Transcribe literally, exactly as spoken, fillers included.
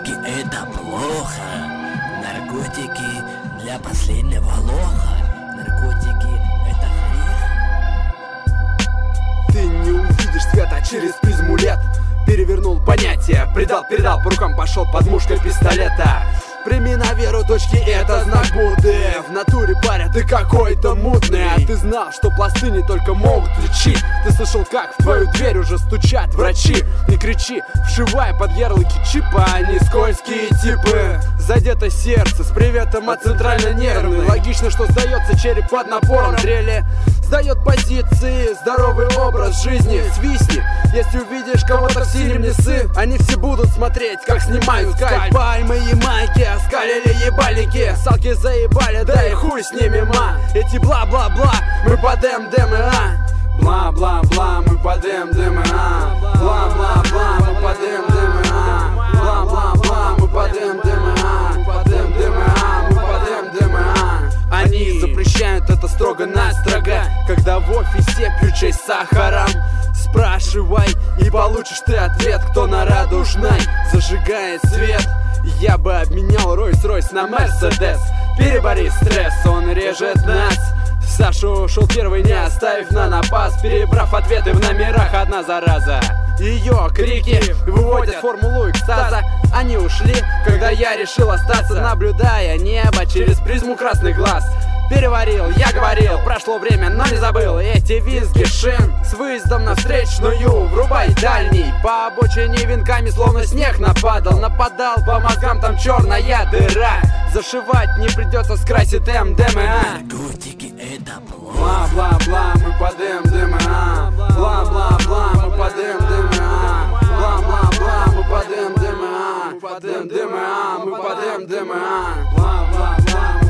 Наркотики это плохо. Наркотики для последнего лоха. Наркотики это грех. Ты не увидишь света через призму лет. Перевернул понятие, предал, передал, по рукам пошел под мушкой пистолета. Прими на веру точки, это знак Будды. В натуре, паря, ты какой-то мутный. А ты знал, что пласты не только могут лечить. Ты слышал, как в твою дверь уже стучат врачи. Не кричи, вшивай под ярлыки чипа. Они скользкие типы. Задето сердце с приветом от центральной нервной. Логично, что сдается череп под напором дрели. Сдает позиции, здоровый образ жизни. Свистни, если увидишь кого-то в синем, не ссы. Они все будут смотреть, как снимают скайп. Пальмы и майки оскалили ебалики. Салки заебали, да и хуй с ними, ма. Эти бла-бла-бла, мы под эм дэ эм а. Бла-бла-бла, мы под эм дэ эм а. Бла-бла-бла, мы под эм дэ эм а. Бла-бла-бла, мы под эм дэ эм а. Под эм дэ эм а, мы под эм дэ эм а. Они запрещают это строго-настрого, когда в офисе пьют чай с сахаром. Спрашивай, и получишь ты ответ, кто на радужной зажигает свет. Я бы обменял Ройс-Ройс на Мерседес. Перебори стресс, он режет нас. Саша ушел первый, не оставив на напас. Перебрав ответы в номерах, одна зараза. Ее крики выводят формулу экстаза. Они ушли, когда я решил остаться, наблюдая небо через призму красных глаз. Переварил, я говорил, прошло время, но не забыл эти визги шин с выездом на встречную. Врубай дальний, по обочине венками словно снег нападал. Нападал по мозгам, там черная дыра. Зашивать не придется, скрасит эм дэ эм а. Наркотики это плохо. Бла-бла-бла, мы под эм дэ эм а. Бла-бла-бла, мы под эм дэ эм а. Бла-бла-бла, мы под эм дэ эм а. Под эм дэ эм а, мы под эм дэ эм а. Бла-бла-бла.